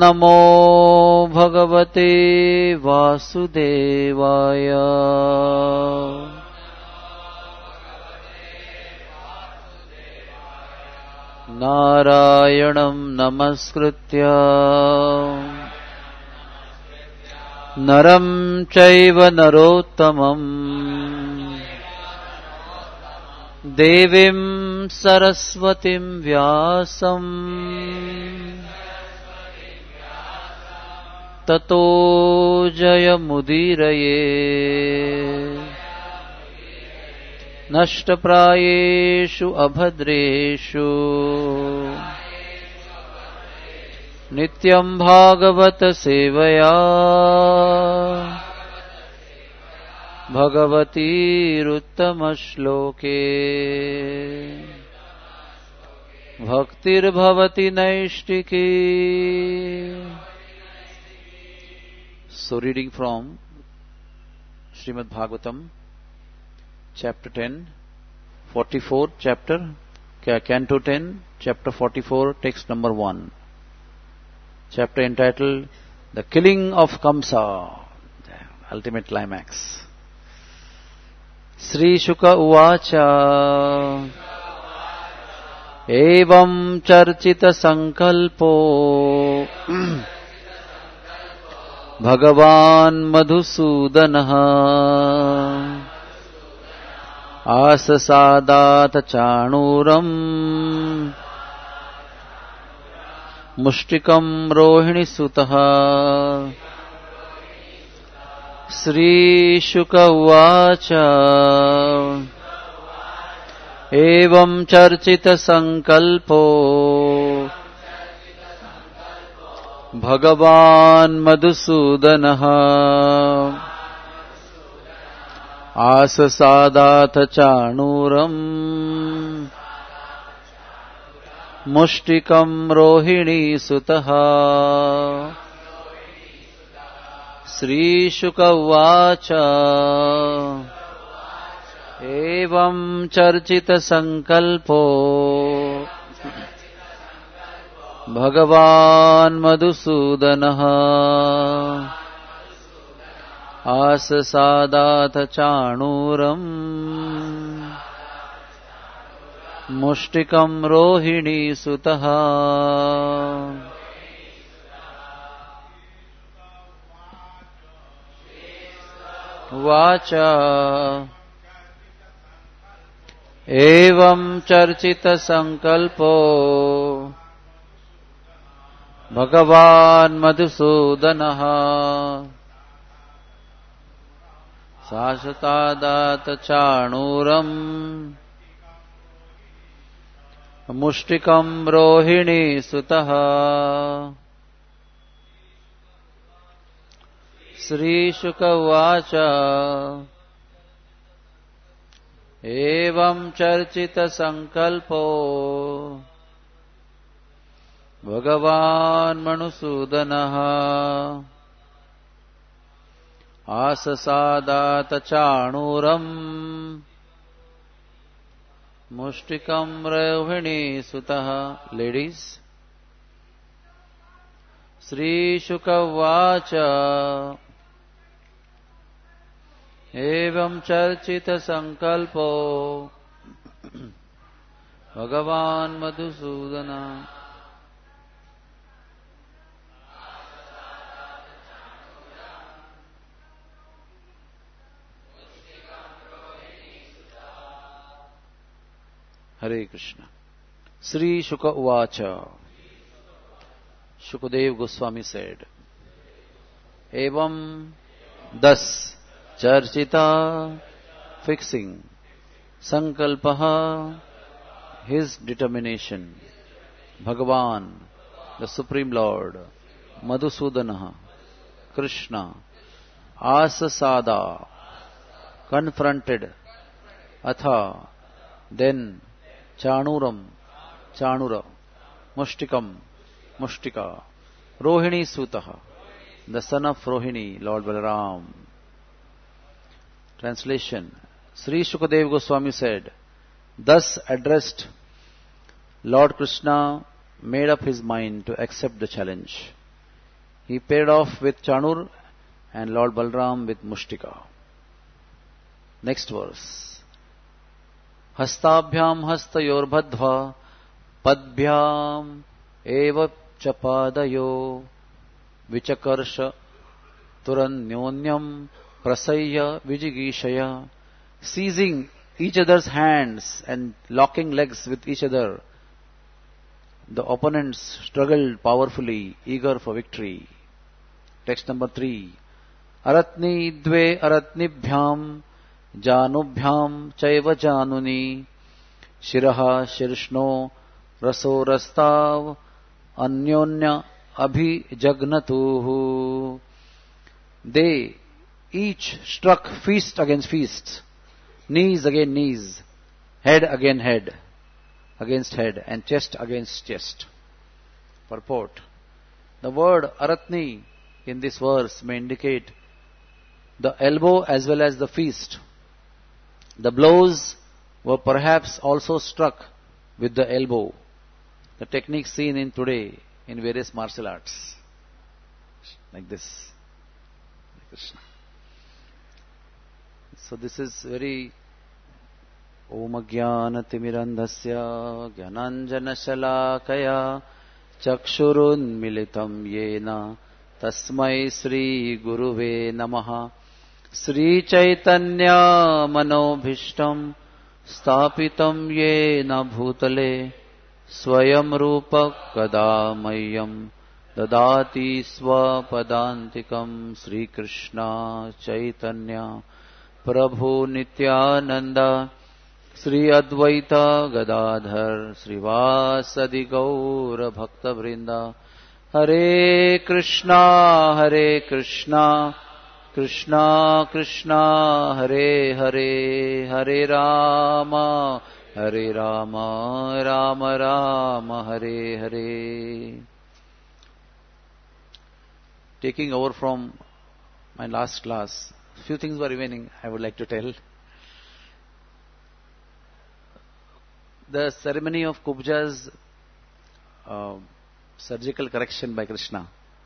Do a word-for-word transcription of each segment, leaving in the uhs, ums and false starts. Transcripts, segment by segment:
नमो भगवते वासुदेवाय। नारायणं नमस्कृत्य नरं चैव नरोत्तमं देवीं सरस्वतीं व्यासं ततो जयमुदीरये। नष्टप्रायेषु अभद्रेषु नित्यं भागवत सेवया भगवतीरुत्तमश्लोके भक्तिर्भवति नैष्टिकी। So reading from Srimad Bhagavatam chapter ten, forty-four chapter, canto ten, chapter forty-four, text number one. Chapter entitled The Killing of Kamsa, the ultimate climax. Sri Shuka Uvacha Evam Charchita Sankalpo Bhagavan Madhusudanaha Asasadat Chanuram Mushtikam Rohini Sutaha. Sri Shuka Uvacha Evam Charchita Sankalpo Bhagavan Madhusudanaha Asasadatha Chanuram Mushtikam Rohini Sutaha. Sri Shuka Uvacha Evam Charchita Sankalpo Bhagavan Madhusudanaha Asasadatha Chanuram Mushtikam Rohini Sutaha. Vacha Evam Charchita Sankalpo Bhagavan Madhusudanaha Sasatadata Chanuram Mushtikam Rohini Sutaha. Sri Shuka Uvacha Evam Charchita Sankalpo Bhagavan Manusudanaha Asasadata Chanuram Mushtikam Rohini Sutaha. Ladies, Sri Shuka Uvacha Evam Charchita Sankalpo Bhagavan Madhusudana. Hare Krishna. Sri Shuka Uvacha. Shukadev Goswami said, Evam, thus, Charchita, fixing, Sankalpaha, his determination, Bhagavan, the Supreme Lord, Madhusudanaha, Krishna, Asasada, confronted, Atha, then, Chanuram, Chanura, Mushtikam, Mushtika, Rohini Sutaha, the son of Rohini, Lord Balaram. Translation. Sri Shukadev Goswami said, thus addressed, Lord Krishna made up his mind to accept the challenge. He paired off with Chanur and Lord Balram with Mushtika. Next verse. Hastabhyam hastayor bhadva padbhyam eva chapadayo vichakarsha turanyonyam prasaya vijigishaya. Seizing each other's hands and locking legs with each other, the opponents struggled powerfully, eager for victory. Text number three. Aratni dve aratnibhyam janubhyam chaiva januni shiraha shirshno raso rastav anyonya abhijagnatuhu. They each struck feast against feast, knees against knees, head against head, against head, and chest against chest. Purport. The word aratni in this verse may indicate the elbow as well as the fist. The blows were perhaps also struck with the elbow, the technique seen in today in various martial arts, like this. Krishna. So this is very Om Ajnanatimirandhasya Jnananjana Shalakaya Chakshurun Militam Yena Tasmai Sri Guruve Namaha. Sri Chaitanya Manobhishtam Stapitam Yena Bhutale Swayam Rupa Kadamayam Dadati Swapadantikam. Sri Krishna Chaitanya Prabhu Nityananda Sri Advaita Gadadhar Srivasadi Gaura Bhakta Vrinda. Hare Krishna Hare Krishna Krishna Krishna Hare Hare Hare Rama Hare Rama Rama Rama Hare Hare. Taking over from my last class, few things were remaining I would like to tell. The ceremony of Kubja's uh, surgical correction by Krishna.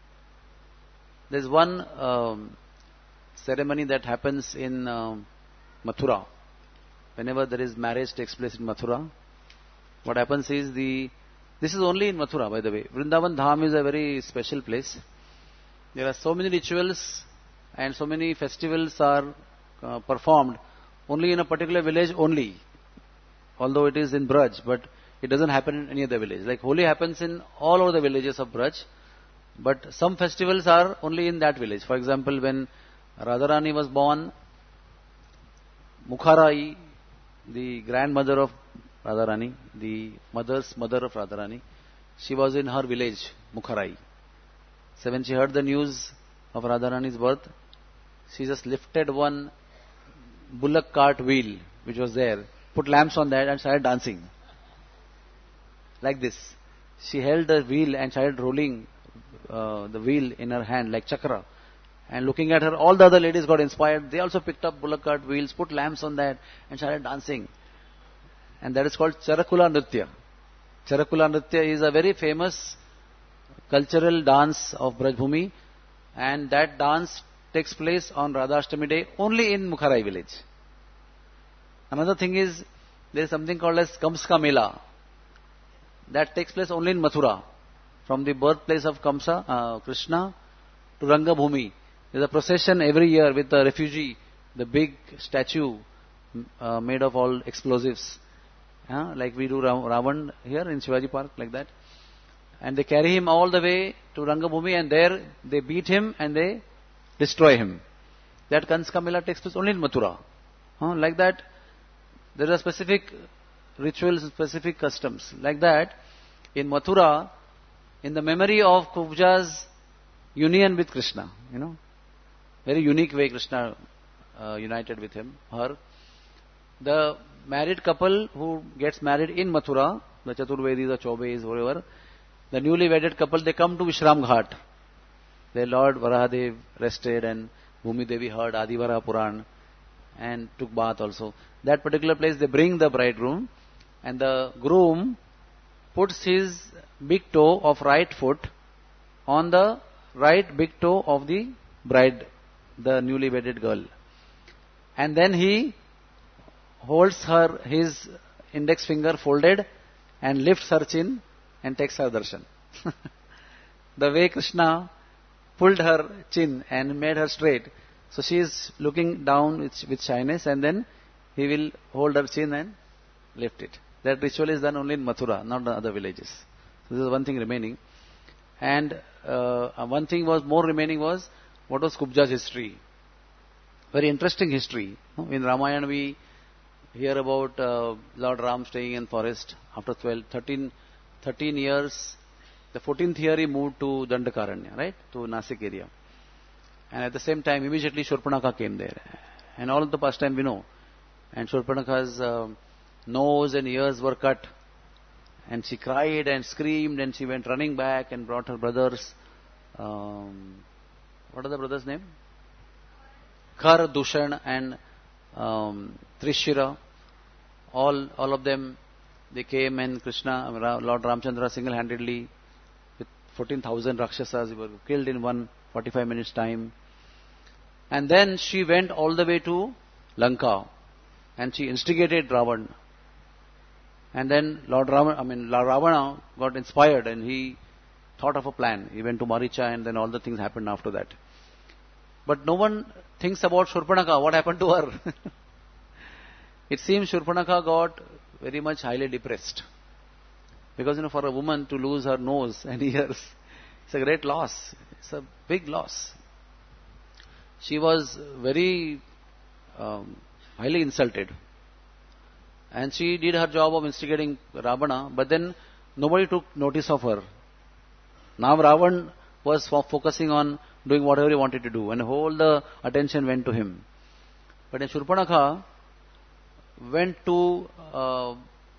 There is one um, ceremony that happens in uh, Mathura. Whenever there is marriage takes place in Mathura, what happens is the... This is only in Mathura, by the way. Vrindavan Dham is a very special place. There are so many rituals and so many festivals are uh, performed only in a particular village only. Although it is in Braj, but it doesn't happen in any other village. Like Holi happens in all over the villages of Braj, but some festivals are only in that village. For example, when Radharani was born, Mukharai, the grandmother of Radharani, the mother's mother of Radharani, she was in her village, Mukharai. So when she heard the news of Radharani's birth, she just lifted one bullock cart wheel which was there, put lamps on that and started dancing. Like this. She held the wheel and started rolling uh, the wheel in her hand like chakra. And looking at her, all the other ladies got inspired. They also picked up bullock cart wheels, put lamps on that and started dancing. And that is called Charakula Nritya. Charakula Nritya is a very famous cultural dance of Brajbhumi, and that dance takes place on Radhashtami day only in Mukharai village. Another thing is, there is something called as Kamska Mela. That takes place only in Mathura. From the birthplace of Kamsa, uh, Krishna, to Rangabhumi. There is a procession every year with the refugee, the big statue uh, made of all explosives. Uh, like we do Ravan here in Shivaji Park, like that. And they carry him all the way to Rangabhumi, and there they beat him and they destroy him. That Kamska Mela takes place only in Mathura. Uh, like that, there are specific rituals, specific customs. Like that, in Mathura, in the memory of Kubja's union with Krishna, you know, very unique way Krishna uh, united with him, her. The married couple who gets married in Mathura, the Chaturvedis or Chaubes, whatever, the newly wedded couple, they come to Vishram Ghat. Their Lord Varahadev rested and Bhumi Devi heard Adivara Puran and took bath also. That particular place, they bring the bridegroom, and the groom puts his big toe of right foot on the right big toe of the bride, the newly wedded girl. And then he holds her, his index finger folded and lifts her chin and takes her darshan. The way Krishna pulled her chin and made her straight. So she is looking down with, with shyness, and then he will hold her chin and lift it. That ritual is done only in Mathura, not in other villages. So this is one thing remaining. And uh, one thing was more remaining was, what was Kubja's history? Very interesting history. In Ramayana we hear about uh, Lord Ram staying in forest after twelve, thirteen, thirteen years. The fourteenth year he moved to Dandakaranya, right, to Nasik area. And at the same time, immediately Shurpanakha came there. And all of the past time we know. And Shurpanakha's uh, nose and ears were cut. And she cried and screamed, and she went running back and brought her brothers. Um, what are the brothers' name? Khar, Dushan and um, Trishira. All, all of them, they came, and Krishna, Lord Ramchandra single-handedly, with fourteen thousand Rakshasas, were killed in one forty-five minutes time. And then she went all the way to Lanka, and she instigated Ravan. And then Lord Ravana, I mean Lord Ravana got inspired, and he thought of a plan. He went to Maricha, and then all the things happened after that. But no one thinks about Shurpanakha. What happened to her? It seems Shurpanakha got very much highly depressed. Because, you know, for a woman to lose her nose and ears, it's a great loss. It's a big loss. She was very um, highly insulted. And she did her job of instigating Ravana, but then nobody took notice of her. Now Ravan was fo- focusing on doing whatever he wanted to do, and all the attention went to him. But in Shurpanakha went to uh,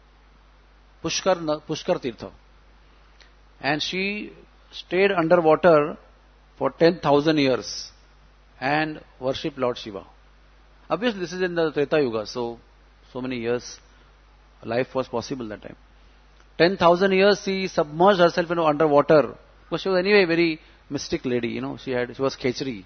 Pushkar, Pushkar Tirtha, and she stayed underwater for ten thousand years and worshipped Lord Shiva. Obviously this is in the Treta Yuga, so so many years life was possible that time. ten thousand years she submerged herself, you know, underwater, because she was anyway a very mystic lady, you know, she had, she was Khechri.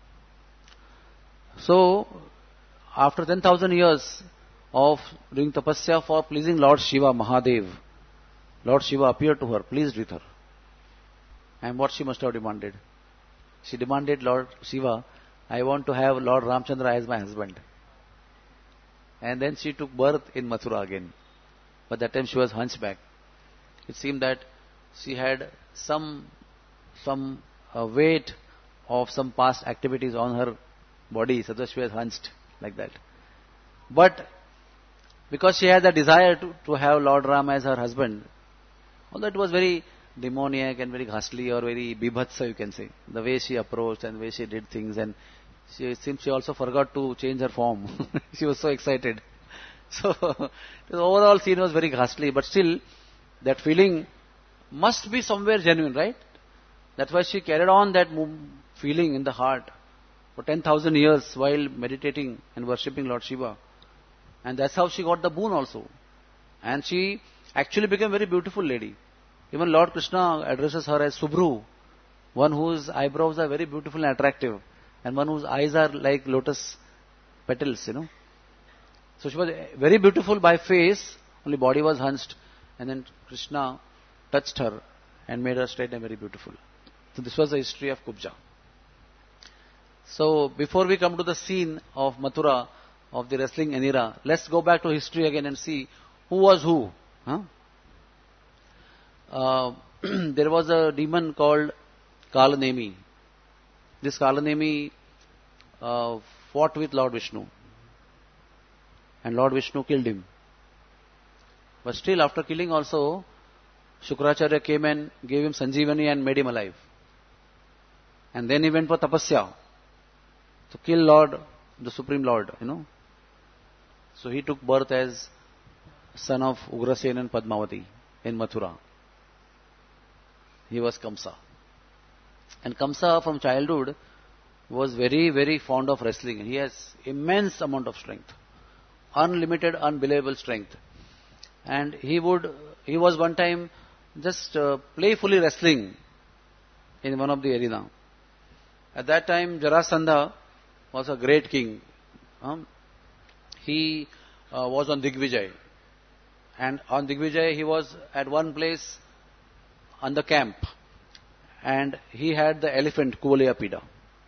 So, after ten thousand years of doing tapasya for pleasing Lord Shiva, Mahadev, Lord Shiva appeared to her, pleased with her. And what she must have demanded? She demanded, Lord Shiva, I want to have Lord Ramchandra as my husband. And then she took birth in Mathura again. But that time she was hunchback. It seemed that she had some some uh, weight of some past activities on her body, so that she was hunched like that. But because she had the desire to, to have Lord Ram as her husband, although it was very demoniac and very ghastly or very bibhatsa, you can say, the way she approached and the way she did things, and she it seems she also forgot to change her form. She was so excited. So the overall scene was very ghastly, but still that feeling must be somewhere genuine, right? That's why she carried on that feeling in the heart for ten thousand years while meditating and worshipping Lord Shiva. And that's how she got the boon also. And she actually became a very beautiful lady. Even Lord Krishna addresses her as Subhru, one whose eyebrows are very beautiful and attractive, and one whose eyes are like lotus petals, you know. So she was very beautiful by face, only body was hunched, and then Krishna touched her and made her straight and very beautiful. So this was the history of Kubja. So before we come to the scene of Mathura, of the wrestling era, let's go back to history again and see who was who. Huh? Uh, there was a demon called Kalanemi. This Kalanemi uh, fought with Lord Vishnu. And Lord Vishnu killed him. But still, after killing also, Shukracharya came and gave him Sanjeevani and made him alive. And then he went for tapasya to kill Lord, the Supreme Lord, you know. So he took birth as son of Ugrasen and Padmavati in Mathura. He was Kamsa. And Kamsa from childhood was very, very fond of wrestling. He has immense amount of strength. Unlimited, unbelievable strength. And he would, he was one time just uh, playfully wrestling in one of the arena. At that time, Jarasandha was a great king. Um, he uh, was on Digvijay. And on Digvijay, he was at one place on the camp. And he had the elephant Kuvalayapida.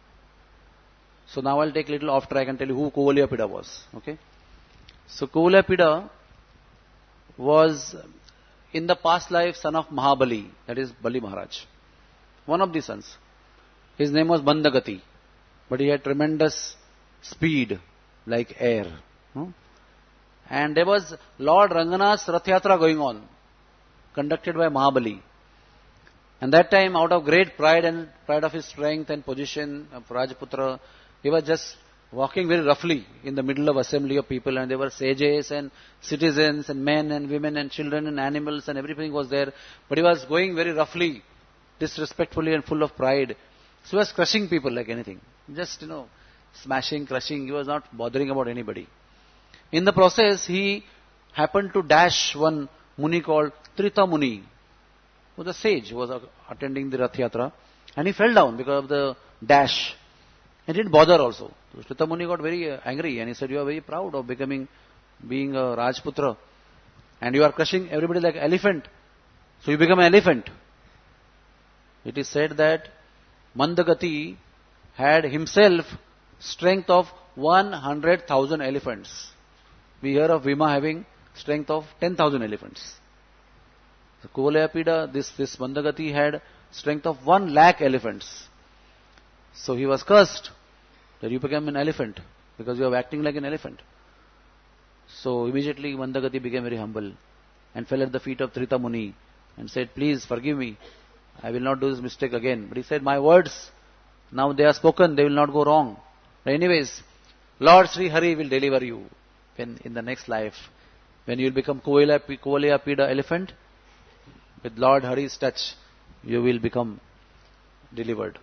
So now I'll take a little off track and tell you who Kuvalayapida was. Okay? So Kuvalayapida was in the past life son of Mahabali, that is Bali Maharaj. One of the sons. His name was Mandagati, but he had tremendous speed like air. Hmm? And there was Lord Ranganath's Rath Yatra going on, conducted by Mahabali. And that time, out of great pride and pride of his strength and position of Rajputra, he was just walking very roughly in the middle of assembly of people, and there were sages and citizens and men and women and children and animals and everything was there. But he was going very roughly, disrespectfully and full of pride. So he was crushing people like anything. Just, you know, smashing, crushing. He was not bothering about anybody. In the process, he happened to dash one Muni called Trita Muni, who was a sage, who was attending the Rath Yatra, and he fell down because of the dash. He didn't bother also. So Trita Muni got very angry and he said, you are very proud of becoming, being a Rajputra, and you are crushing everybody like elephant. So you become an elephant. It is said that Mandagati had himself strength of one hundred thousand elephants. We hear of Bhima having strength of ten thousand elephants. So Kuvalayapida, this, this Mandagati had strength of one lakh elephants. So he was cursed that you became an elephant because you are acting like an elephant. So immediately Mandagati became very humble and fell at the feet of Trita Muni and said, please forgive me. I will not do this mistake again. But he said, my words, now they are spoken, they will not go wrong. But anyways, Lord Sri Hari will deliver you when in the next life. When you will become Kuvalayapida elephant, with Lord Hari's touch, you will become delivered.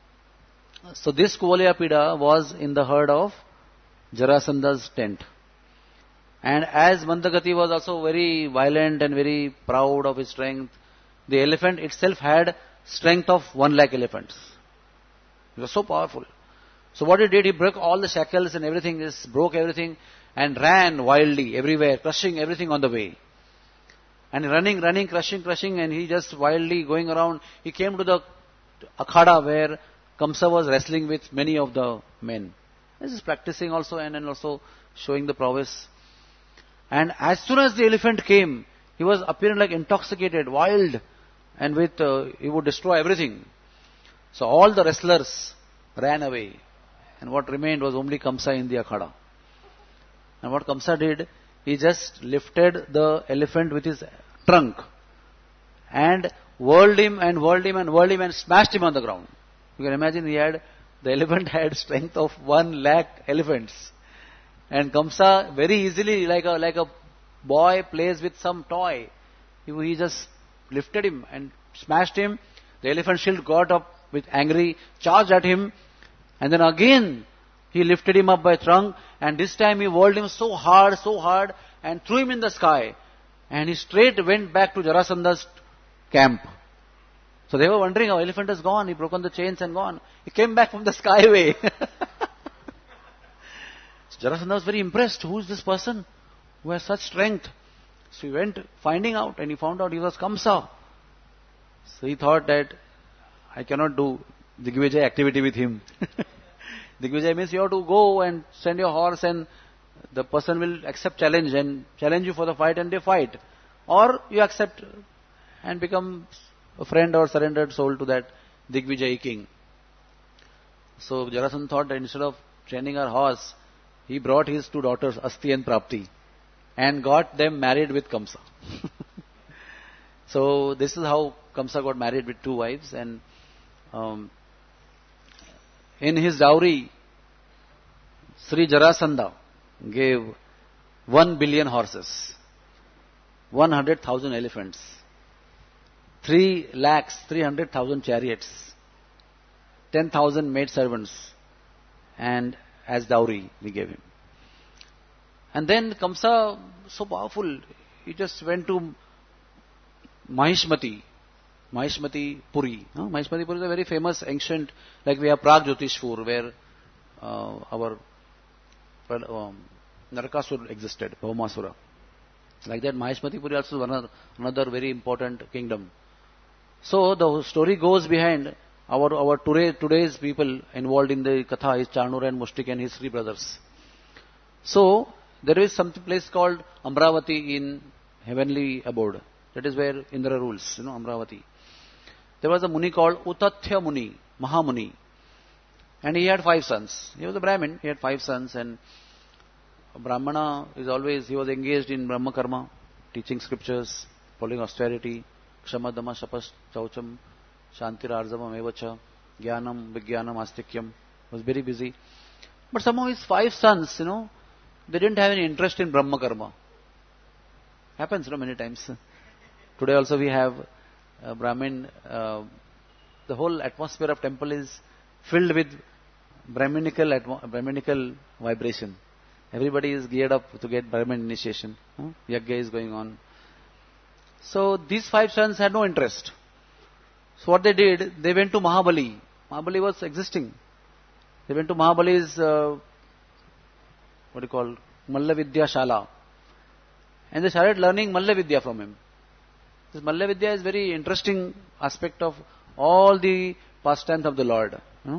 So this Kuvalayapida was in the herd of Jarasandha's tent. And as Mandagati was also very violent and very proud of his strength, the elephant itself had strength of one lakh elephants. It was so powerful. So what he did, he broke all the shackles and everything, just broke everything and ran wildly everywhere, crushing everything on the way. And running, running, crushing, crushing, and he just wildly going around. He came to the akhada where Kamsa was wrestling with many of the men. This is practicing also and, and also showing the prowess. And as soon as the elephant came, he was appearing like intoxicated, wild, and with uh, he would destroy everything. So all the wrestlers ran away, and what remained was only Kamsa in the akhada. And what Kamsa did, he just lifted the elephant with his trunk and whirled him and whirled him and whirled him and smashed him on the ground. You can imagine he had, the elephant had strength of one lakh elephants. And Kamsa very easily, like a, like a boy plays with some toy, he, he just lifted him and smashed him. The elephant shield got up with angry, charged at him, and then again he lifted him up by trunk, and this time he whirled him so hard, so hard, and threw him in the sky. And he straight went back to Jarasandha's camp. So they were wondering, our elephant has gone, he broken the chains and gone. He came back from the skyway. So Jarasandha was very impressed. Who is this person who has such strength? So he went finding out, and he found out he was Kamsa. So he thought that I cannot do Digvijay activity with him. Digvijay means you have to go and send your horse, and the person will accept challenge and challenge you for the fight, and they fight. Or you accept and become a friend or surrendered soul to that Digvijay king. So Jarasandha thought that instead of training our horse, he brought his two daughters, Asti and Prapti, and got them married with Kamsa. So this is how Kamsa got married with two wives, and um, in his dowry, Sri Jarasandha gave one billion horses, one hundred thousand elephants, three lakhs, three hundred thousand chariots, ten thousand maidservants, and as dowry we gave him. And then Kamsa, so powerful, he just went to Mahishmati, Mahishmati Puri. Huh? Mahishmati Puri is a very famous ancient, like we have Prag Jyotishpur, where uh, our um, Narakasur existed, Bhaumasura. Like that, Mahishmati Puri also is another, another very important kingdom. So the story goes behind our our today, today's people involved in the Katha is Chanura and Mushtika and his three brothers. So there is some place called Amravati in heavenly abode. That is where Indra rules, you know, Amravati. There was a Muni called Utathya Muni, Mahamuni. And he had five sons. He was a Brahmin, he had five sons, and Brahmana is always, he was engaged in Brahma Karma, teaching scriptures, following austerity, Kshamadama, Shapas, Chaucham, Shantir, Arzavam, Evacha, Jnanam, Vijnanam, Astikyam. Was very busy. But somehow his five sons, you know, they didn't have any interest in Brahma Karma. Happens, you know, many times. Today also we have uh, Brahmin, uh, the whole atmosphere of temple is filled with Brahminical, atmo- Brahminical vibration. Everybody is geared up to get Brahmin initiation. Huh? Yagya is going on. So these five sons had no interest. So what they did, they went to Mahabali. Mahabali was existing. They went to Mahabali's, uh, what do you call, Mallavidya Shala. And they started learning Mallavidya from him. This Mallavidya is very interesting aspect of all the pastimes of the Lord. Huh?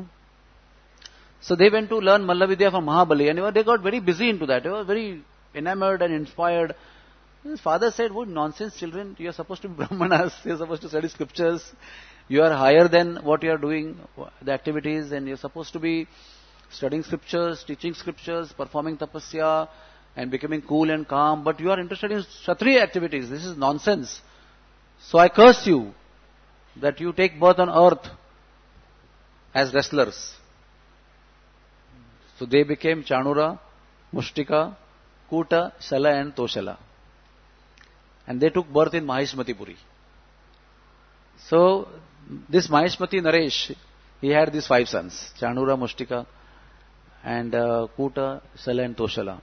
So they went to learn Mallavidya from Mahabali, and they got very busy into that. They were very enamored and inspired. His father said, "What nonsense, children! You are supposed to be Brahmanas. You are supposed to study scriptures. You are higher than what you are doing, the activities, and you are supposed to be studying scriptures, teaching scriptures, performing tapasya, and becoming cool and calm. But you are interested in Kshatriya activities. This is nonsense. So I curse you that you take birth on earth as wrestlers." So they became Chanura, Mushtika, Kuta, Shala and Toshala. And they took birth in Mahishmati Puri. So this Mahishmati Naresh, he had these five sons, Chanura, Mushtika and uh, Kuta, Shala and Toshala.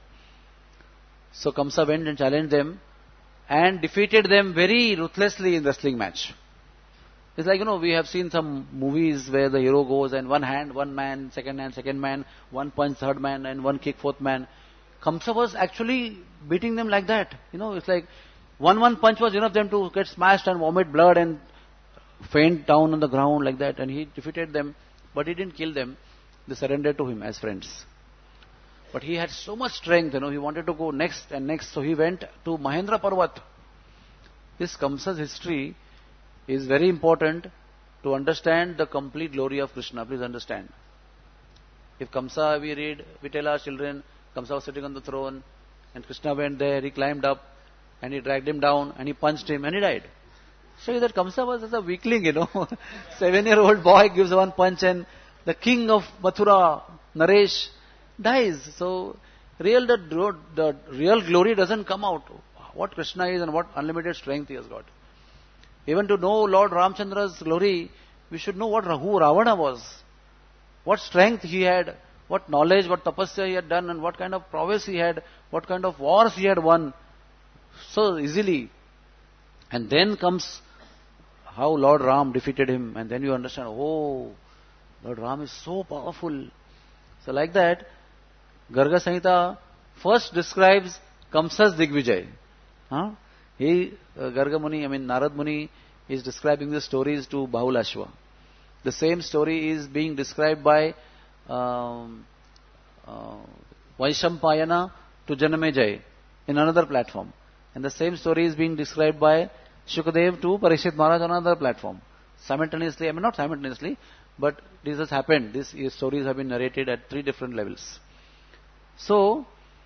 So Kamsa went and challenged them and defeated them very ruthlessly in wrestling match. It's like, you know, we have seen some movies where the hero goes and one hand, one man, second hand, second man, one punch, third man, and one kick, fourth man. Kamsa was actually beating them like that. You know, it's like one one punch was enough them to get smashed and vomit blood and faint down on the ground like that. And he defeated them, but he didn't kill them. They surrendered to him as friends. But he had so much strength, you know, he wanted to go next and next. So he went to Mahendra Parvat. This Kamsa's history is very important to understand the complete glory of Krishna. Please understand. If Kamsa, we read, we tell our children, Kamsa was sitting on the throne and Krishna went there, he climbed up and he dragged him down and he punched him and he died. So that Kamsa was as a weakling, you know. Seven-year-old boy gives one punch and the king of Mathura, Naresh, dies. So real the, the real glory doesn't come out. What Krishna is and what unlimited strength he has got. Even to know Lord Ramchandra's glory, we should know what who Ravana was, what strength he had, what knowledge, what tapasya he had done, and what kind of prowess he had, what kind of wars he had won so easily. And then comes how Lord Ram defeated him, and then you understand, oh, Lord Ram is so powerful. So like that, Garga Samhita first describes Kamsa's Digvijay. Huh? He, uh, Garga Muni, I mean Narad Muni is describing the stories to Bahulashva. The same story is being described by um, uh, Vaishampayana to Janamejay in another platform. And the same story is being described by Shukadev to Parikshit Maharaj on another platform. Simultaneously, I mean not simultaneously, but this has happened. These stories have been narrated at three different levels. So,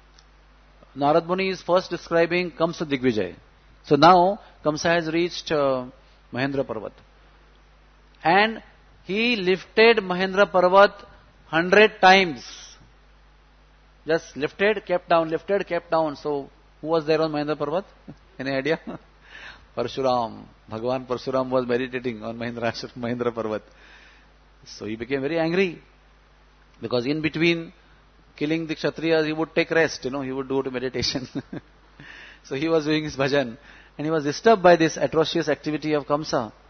Narad Muni is first describing Kamsa Digvijay. So now, Kamsa has reached uh, Mahendra Parvat. And he lifted Mahendra Parvat hundred times. Just lifted, kept down, lifted, kept down. So, who was there on Mahendra Parvat? Any idea? Parshuram. Bhagavan Parshuram was meditating on Mahendra, Mahendra Parvat. So he became very angry. Because in between killing the Kshatriyas, he would take rest, you know, he would do to meditation. So he was doing his bhajan. And he was disturbed by this atrocious activity of Kamsa.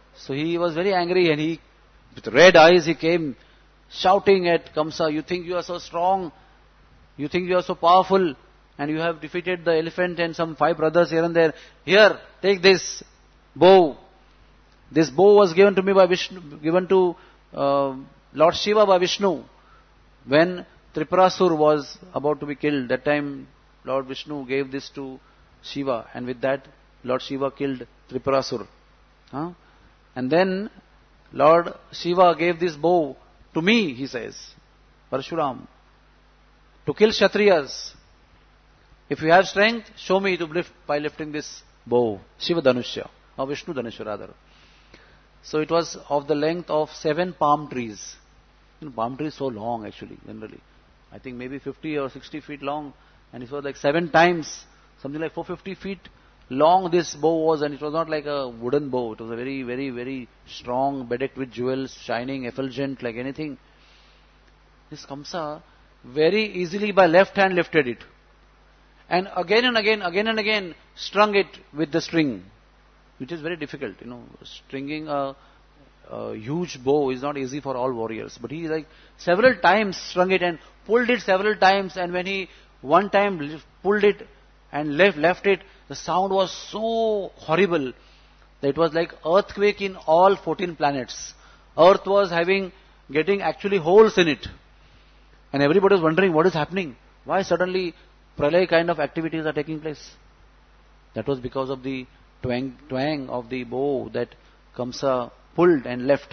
So he was very angry, and he, with red eyes, he came shouting at Kamsa, "You think you are so strong? You think you are so powerful? And you have defeated the elephant and some five brothers here and there. Here, take this bow. This bow was given to me by Vishnu, given to uh, Lord Shiva by Vishnu. When Triparasur was about to be killed, that time Lord Vishnu gave this to Shiva, and with that Lord Shiva killed Triparasur. Huh? And then Lord Shiva gave this bow to me, he says, Parshuram, to kill Kshatriyas. If you have strength, show me to lift by lifting this bow, Shiva Dhanushya, or Vishnu Dhanushya rather. So it was of the length of seven palm trees. You know, palm trees so long actually, generally. I think maybe fifty or sixty feet long, and it was like seven times, something like four hundred fifty feet long this bow was, and it was not like a wooden bow. It was a very, very, very strong, bedecked with jewels, shining, effulgent, like anything. This Kamsa very easily by left hand lifted it. And again and again, again and again, strung it with the string, which is very difficult. You know, stringing a, a huge bow is not easy for all warriors. But he like several times strung it and pulled it several times. And when he one time pulled it and left left it, the sound was so horrible that it was like earthquake in all fourteen planets. Earth was having getting actually holes in it, and everybody was wondering what is happening. Why suddenly pralay kind of activities are taking place? That was because of the twang, twang of the bow that Kamsa pulled and left.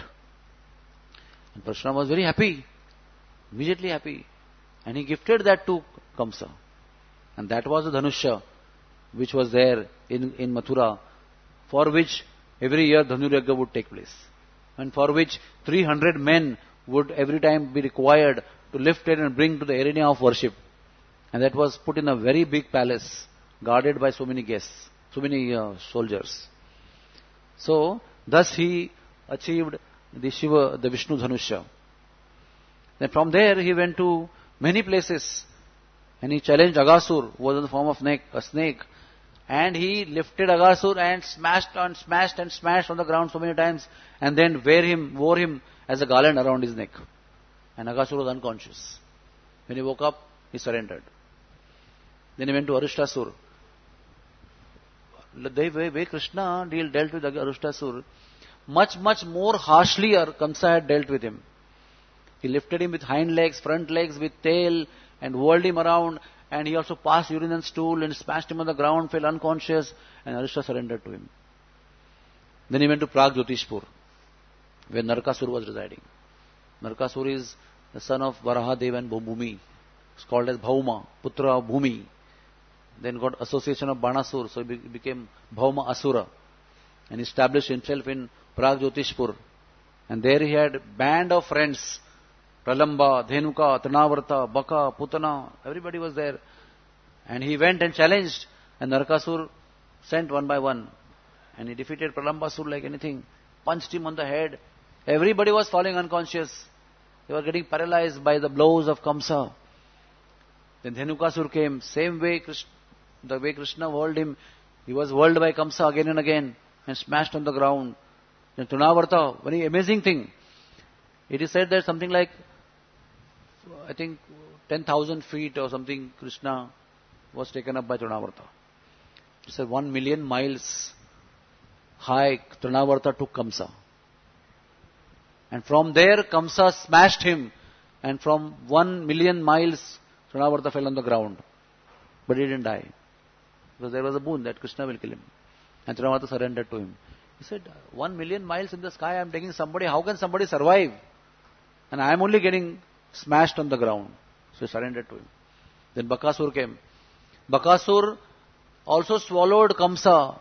And Parshuram was very happy, immediately happy. And he gifted that to Kamsa. And that was the Dhanushya which was there in, in Mathura, for which every year Dhanuryaga would take place. And for which three hundred men would every time be required to lift it and bring to the arena of worship. And that was put in a very big palace, guarded by so many guests, so many uh, soldiers. So, thus he achieved the Shiva, the Vishnu Dhanushya. Then from there he went to many places, and he challenged Aghasur, who was in the form of snake, a snake, and he lifted Aghasur and smashed and smashed and smashed on the ground so many times, and then wear him, wore him as a garland around his neck. And Aghasur was unconscious. When he woke up, he surrendered. Then he went to Arishtasur. The way, way Krishna deal, dealt with Arishtasur, much, much more harshly Kamsa had dealt with him. He lifted him with hind legs, front legs, with tail, and whirled him around, and he also passed urine and stool and smashed him on the ground, fell unconscious, and Arishta surrendered to him. Then he went to Pragjotishpur, where Narakasur was residing. Narakasur is the son of Varahadev and Bhumi. It's called as Bhauma, Putra of Bhumi. Then got association of Banasur, so he became Bhauma Asura, and established himself in Pragjotishpur. And there he had band of friends, Pralamba, Dhenuka, Trinavarta, Baka, Putana, everybody was there. And he went and challenged, and Narakasur sent one by one. And he defeated Pralambasur like anything, punched him on the head. Everybody was falling unconscious. They were getting paralyzed by the blows of Kamsa. Then Dhenukasur came, same way, the way Krishna whirled him, he was whirled by Kamsa again and again, and smashed on the ground. Then Trinavarta, very amazing thing. It is said that something like, I think, ten thousand feet or something, Krishna was taken up by Trinavarta. It said one million miles high, Trinavarta took Kamsa. And from there, Kamsa smashed him, and from one million miles, Trinavarta fell on the ground. But he didn't die. Because there was a boon that Krishna will kill him. And Trinavarta surrendered to him. He said, one million miles in the sky, I am taking somebody, how can somebody survive? And I am only getting smashed on the ground. So he surrendered to him. Then Bakasur came. Bakasur also swallowed Kamsa.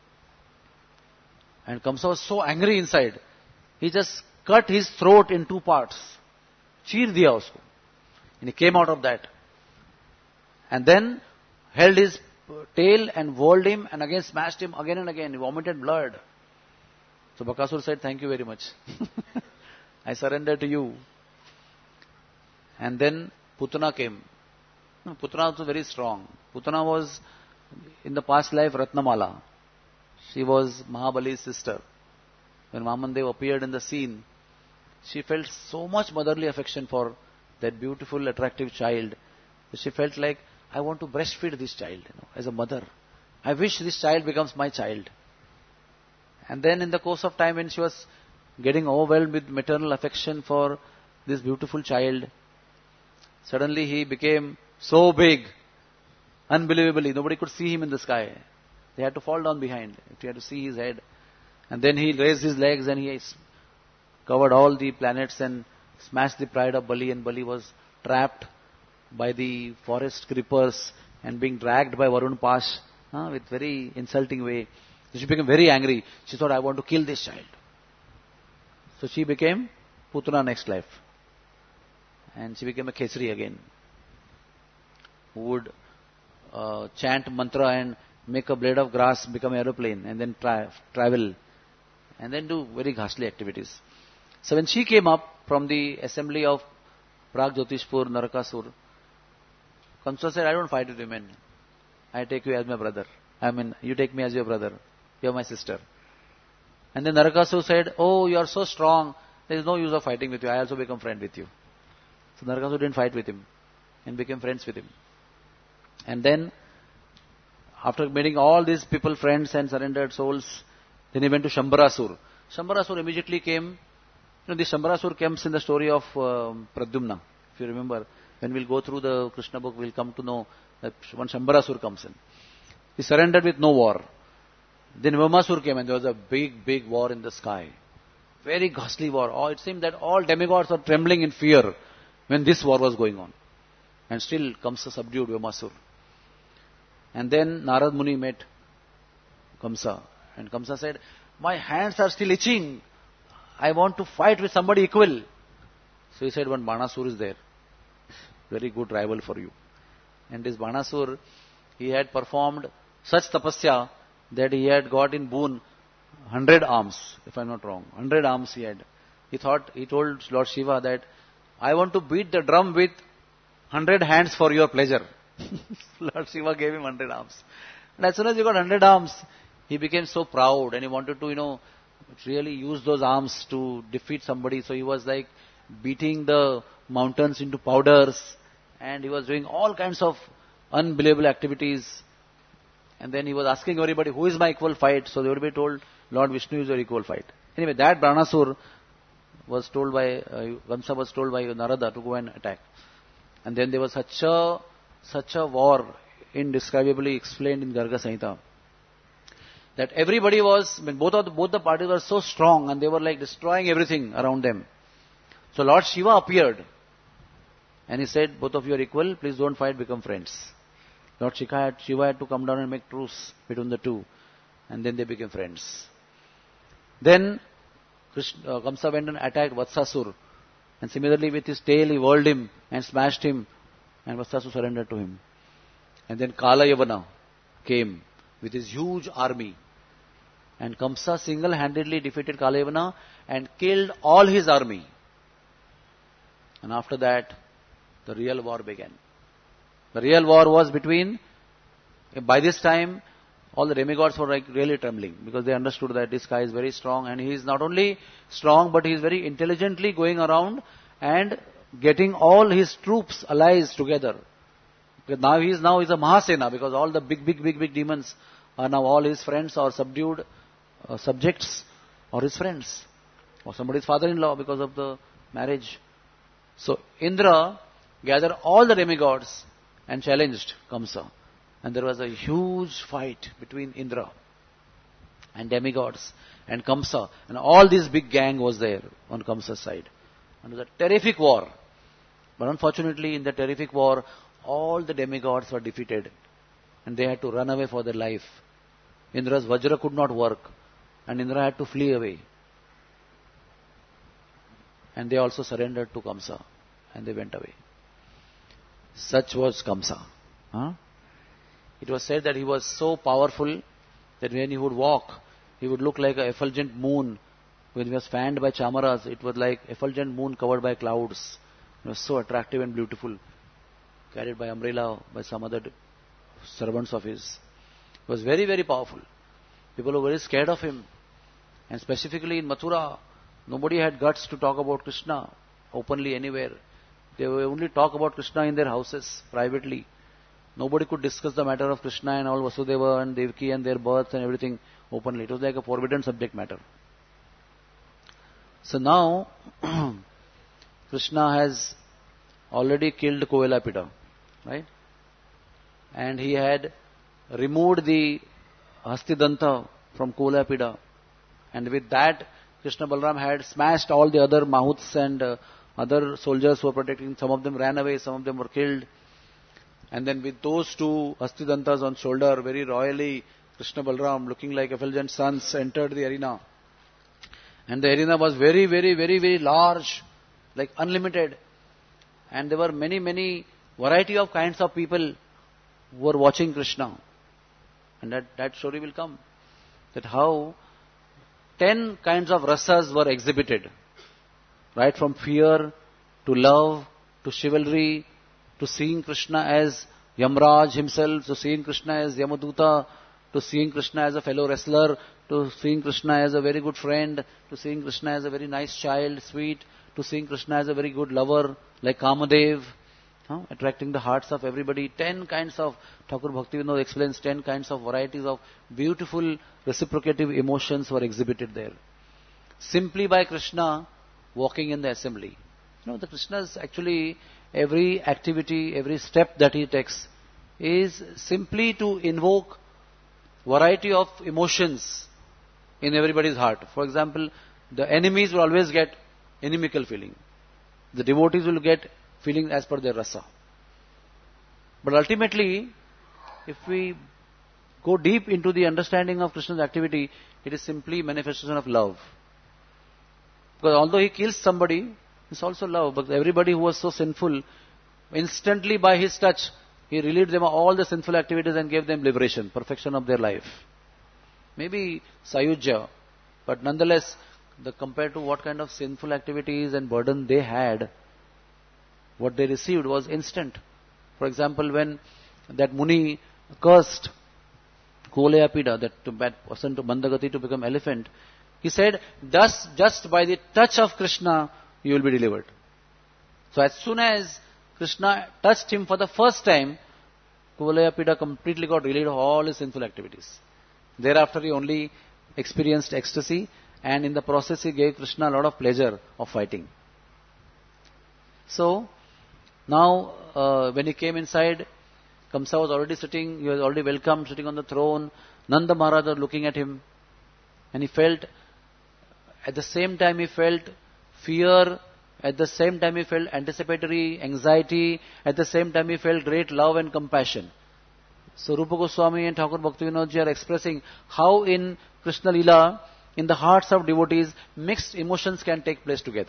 And Kamsa was so angry inside. He just cut his throat in two parts. Cheer diya usko. And he came out of that. And then held his tail and whirled him and again smashed him again and again. He vomited blood. So Bakasur said, thank you very much. I surrender to you. And then Putana came. Putana was very strong. Putana was in the past life Ratnamala. She was Mahabali's sister. when Vamandev appeared in the scene, she felt so much motherly affection for that beautiful, attractive child. She felt like, I want to breastfeed this child, you know, as a mother. I wish this child becomes my child. And then in the course of time, when she was getting overwhelmed with maternal affection for this beautiful child, suddenly he became so big, unbelievably. Nobody could see him in the sky. They had to fall down behind. They had to see his head. And then he raised his legs and he covered all the planets and smashed the pride of Bali. And Bali was trapped by the forest creepers and being dragged by Varun Pash uh, with very insulting way. So she became very angry. She thought, I want to kill this child. So she became Putana next life. And she became a Khechri again, who would uh, chant mantra and make a blade of grass become an aeroplane and then tra- travel and then do very ghastly activities. So when she came up from the assembly of Prag Jyotishpur, Narakasur, Kamsa said, I don't fight with women. I take you as my brother. I mean, you take me as your brother. You are my sister. And then Narakasur said, oh, you are so strong. There is no use of fighting with you. I also become friend with you. So Narakasur didn't fight with him and became friends with him. And then, after meeting all these people, friends and surrendered souls, then he went to Shambarasur. Shambarasur immediately came. You know, the Shambarasur comes in the story of um, Pradyumna. If you remember, when we'll go through the Krishna book, we'll come to know that one Shambarasur comes in. He surrendered with no war. Then Vamasur came and there was a big, big war in the sky. Very ghastly war. Oh, it seemed that all demigods were trembling in fear when this war was going on. And still Kamsa subdued Vamasur. And then Narad Muni met Kamsa. And Kamsa said, my hands are still itching. I want to fight with somebody equal. So he said, one Banasur is there. Very good rival for you. And this Banasur, he had performed such tapasya that he had got in boon hundred arms, if I'm not wrong. Hundred arms he had. He thought, he told Lord Shiva that, I want to beat the drum with hundred hands for your pleasure. Lord Shiva gave him hundred arms. And as soon as he got hundred arms, he became so proud and he wanted to, you know, really use those arms to defeat somebody. So he was like beating the mountains into powders and he was doing all kinds of unbelievable activities. And then he was asking everybody, who is my equal fight? So everybody told, Lord Vishnu is your equal fight. Anyway, that Banasur was told by, uh, Kamsa was told by Narada to go and attack. And then there was such a, such a war, indescribably explained in Garga Samhita, that everybody was, I mean, both of the, both the parties were so strong and they were like destroying everything around them. So Lord Shiva appeared and he said, both of you are equal, please don't fight, become friends. Lord Shiva had, Shiva had to come down and make truce between the two. And then they became friends. Then Krishna, uh, Kamsa went and attacked Vatsasur. And similarly with his tail he whirled him and smashed him. And Vatsasur surrendered to him. And then Kalayavana came with his huge army. And Kamsa single-handedly defeated Kalayavana and killed all his army. And after that, the real war began. The real war was between, by this time, all the demigods were like really trembling because they understood that this guy is very strong and he is not only strong but he is very intelligently going around and getting all his troops, allies together. Because now he is now is a Mahasena because all the big, big, big, big demons are now all his friends or subdued uh, subjects or his friends or somebody's father-in-law because of the marriage. So Indra gathered all the demigods and challenged Kamsa. And there was a huge fight between Indra and demigods and Kamsa. And all this big gang was there on Kamsa's side. And it was a terrific war. But unfortunately in the terrific war, all the demigods were defeated. And they had to run away for their life. Indra's Vajra could not work. And Indra had to flee away. And they also surrendered to Kamsa. And they went away. Such was Kamsa. Huh? It was said that he was so powerful that when he would walk, he would look like an effulgent moon. When he was fanned by chamaras, it was like effulgent moon covered by clouds. It was so attractive and beautiful, carried by umbrella by some other servants of his. He was very, very powerful. People were very scared of him. And specifically in Mathura, nobody had guts to talk about Krishna openly anywhere. They would only talk about Krishna in their houses, privately. Nobody could discuss the matter of Krishna and all Vasudeva and Devaki and their births and everything openly. It was like a forbidden subject matter. So now, Krishna has already killed Kovelapida, right? And he had removed the Hastidanta from Kovelapida. And with that, Krishna Balaram had smashed all the other Mahuts and uh, other soldiers who were protecting. Some of them ran away, some of them were killed. And then with those two Hastidantas on shoulder, very royally, Krishna Balaram, looking like effulgent suns, entered the arena. And the arena was very, very, very, very large, like unlimited. And there were many, many variety of kinds of people who were watching Krishna. And that, that story will come. That how ten kinds of rasas were exhibited. Right from fear, to love, to chivalry, to seeing Krishna as Yamraj himself, to seeing Krishna as Yamaduta, to seeing Krishna as a fellow wrestler, to seeing Krishna as a very good friend, to seeing Krishna as a very nice child, sweet, to seeing Krishna as a very good lover, like Kamadev, huh? attracting the hearts of everybody. Ten kinds of, Thakur Bhaktivinoda explains, ten kinds of varieties of beautiful reciprocative emotions were exhibited there. Simply by Krishna walking in the assembly. You know, the Krishna's actually, every activity, every step that he takes is simply to invoke variety of emotions in everybody's heart. For example, the enemies will always get inimical feeling. The devotees will get feeling as per their rasa. But ultimately, if we go deep into the understanding of Krishna's activity, it is simply manifestation of love. Because although he kills somebody, it's also love. But everybody who was so sinful, instantly by his touch, he relieved them of all the sinful activities and gave them liberation, perfection of their life. Maybe Sayujya, but nonetheless, the, compared to what kind of sinful activities and burden they had, what they received was instant. For example, when that Muni cursed Kovelapida, that, to, that person to Mandagati to become elephant, he said, thus, just by the touch of Krishna, you will be delivered. So as soon as Krishna touched him for the first time, Kovelapida completely got relieved of all his sinful activities. Thereafter he only experienced ecstasy, and in the process he gave Krishna a lot of pleasure of fighting. So, now uh, when he came inside, Kamsa was already sitting, he was already welcomed, sitting on the throne. Nanda Maharaj was looking at him, and he felt, at the same time he felt fear, at the same time he felt anticipatory anxiety, at the same time he felt great love and compassion. So Rupa Goswami and Thakur Bhaktivinoda ji are expressing how in Krishna Leela, in the hearts of devotees, mixed emotions can take place together.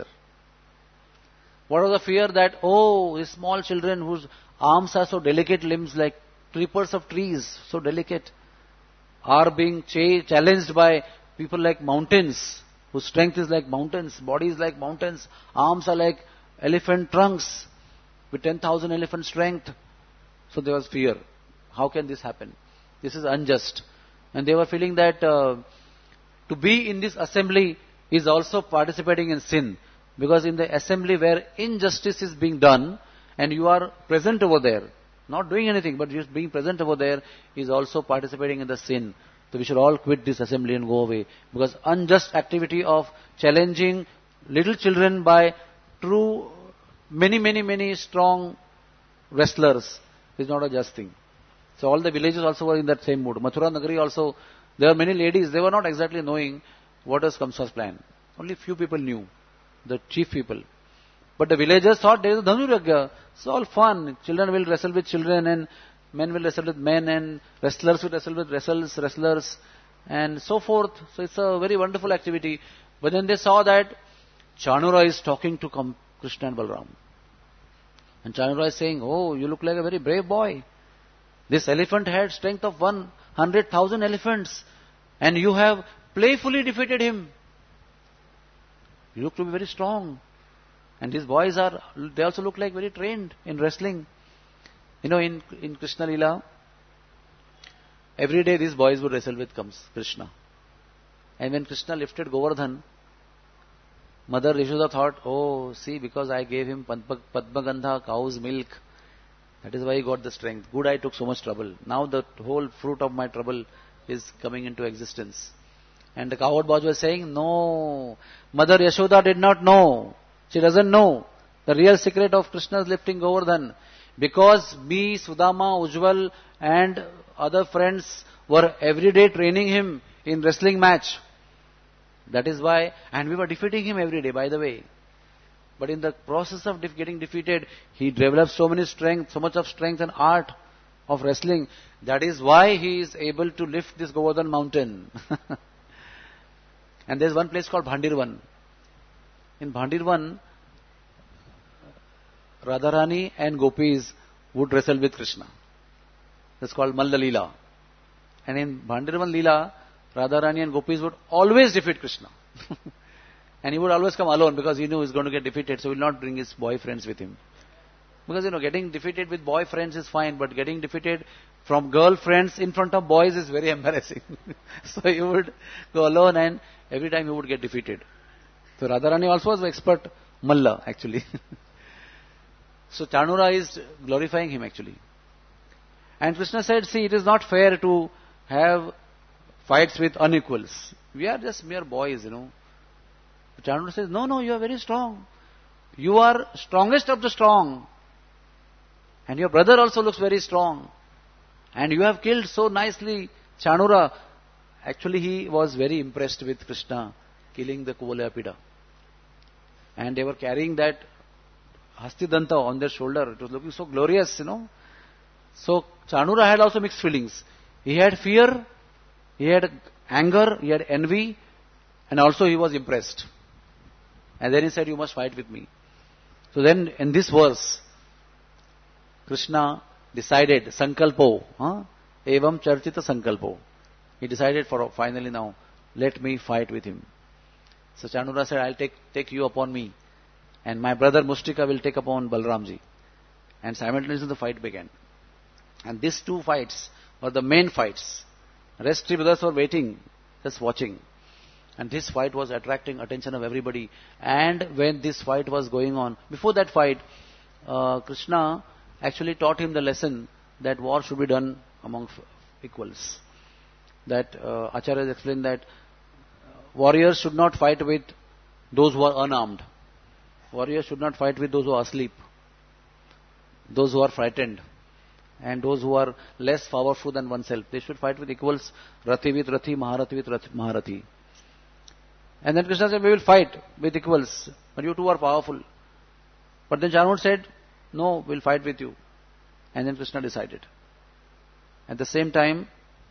What was the fear that, oh, these small children whose arms are so delicate, limbs like creepers of trees, so delicate, are being cha- challenged by people like mountains, whose strength is like mountains, body is like mountains, arms are like elephant trunks, with ten thousand elephant strength. So there was fear. How can this happen? This is unjust. And they were feeling that uh, to be in this assembly is also participating in sin. Because in the assembly where injustice is being done, and you are present over there, not doing anything, but just being present over there, is also participating in the sin. So we should all quit this assembly and go away. Because unjust activity of challenging little children by true, many, many, many strong wrestlers is not a just thing. So all the villages also were in that same mood. Mathura Nagari also, there were many ladies, they were not exactly knowing what was Kamsa's plan. Only few people knew, the chief people. But the villagers thought there is a Dhanuragya. It's all fun. Children will wrestle with children, and men will wrestle with men, and wrestlers will wrestle with wrestles, wrestlers, and so forth. So it's a very wonderful activity. But then they saw that Chanura is talking to Krishna and Balaram. And Chanura is saying, oh, you look like a very brave boy. This elephant had strength of one hundred thousand elephants, and you have playfully defeated him. You look to be very strong. And these boys are, they also look like very trained in wrestling. You know, in, in Krishna Leela, every day these boys would wrestle with Krishna. And when Krishna lifted Govardhan, Mother Yashoda thought, oh, see, because I gave him Padma, Padmagandha, cow's milk, that is why he got the strength. Good, I took so much trouble. Now the whole fruit of my trouble is coming into existence. And the cowherd boy was saying, no, Mother Yashoda did not know. She doesn't know the real secret of Krishna's lifting Govardhan. Because me, Sudama, Ujjwal and other friends were every day training him in wrestling match. That is why, and we were defeating him every day, by the way. But in the process of def- getting defeated, he developed so many strength, so much of strength and art of wrestling. That is why he is able to lift this Govardhan mountain. And there is one place called Bhandirvan. In Bhandirvan, Radharani and gopis would wrestle with Krishna. That's called Malla Leela. And in Bhandirvan Leela, Radharani and gopis would always defeat Krishna. And he would always come alone because he knew he was going to get defeated, so he will not bring his boyfriends with him. Because, you know, getting defeated with boyfriends is fine, but getting defeated from girlfriends in front of boys is very embarrassing. So he would go alone and every time he would get defeated. So Radharani also was an expert Malla, actually. So Chanura is glorifying him, actually. And Krishna said, see, it is not fair to have fights with unequals. We are just mere boys, you know. Chanura says, no, no, you are very strong. You are strongest of the strong. And your brother also looks very strong. And you have killed so nicely Chanura. Actually, he was very impressed with Krishna killing the Kuvalayapida. And they were carrying that Hastidanta on their shoulder. It was looking so glorious, you know. So Chanura had also mixed feelings. He had fear, he had anger, he had envy, and also he was impressed. And then he said, you must fight with me. So then in this verse, Krishna decided, Sankalpo, huh? Evam Charchita Sankalpo. He decided for finally now, let me fight with him. So Chanura said, I'll take, take you upon me. And my brother Mustika will take upon Balramji. And simultaneously the fight began. And these two fights were the main fights. Rest three brothers were waiting, just watching. And this fight was attracting attention of everybody. And when this fight was going on, before that fight, uh, Krishna actually taught him the lesson that war should be done among equals. That uh, Acharya explained that warriors should not fight with those who are unarmed. Warriors should not fight with those who are asleep, those who are frightened, and those who are less powerful than oneself. They should fight with equals, Rathi with Rathi, Maharathi with Rathi, Maharathi. And then Krishna said, we will fight with equals, but you two are powerful. But then Chanura said, no, we'll fight with you. And then Krishna decided. At the same time,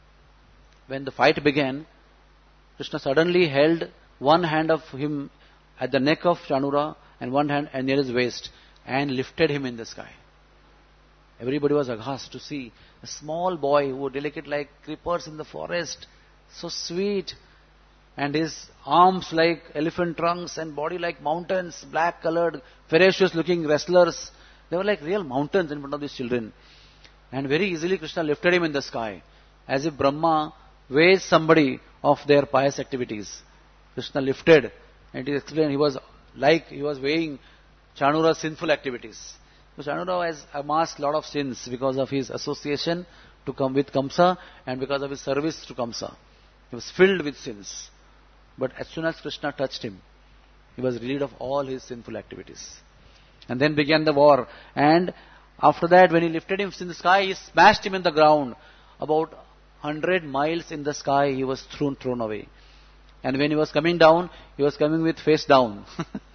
when the fight began, Krishna suddenly held one hand of him at the neck of Chanura and one hand near his waist and lifted him in the sky. Everybody was aghast to see a small boy who was delicate like creepers in the forest, so sweet, and his arms like elephant trunks and body like mountains, black colored, ferocious looking wrestlers. They were like real mountains in front of these children. And very easily Krishna lifted him in the sky, as if Brahma weighs somebody of their pious activities. Krishna lifted, and he explained he was like he was weighing Chanura's sinful activities. So Chanura has amassed a lot of sins because of his association to come with Kamsa and because of his service to Kamsa. He was filled with sins. But as soon as Krishna touched him, he was relieved of all his sinful activities. And then began the war. And after that, when he lifted him in the sky, he smashed him in the ground. About one hundred miles in the sky, he was thrown, thrown away. And when he was coming down, he was coming with face down.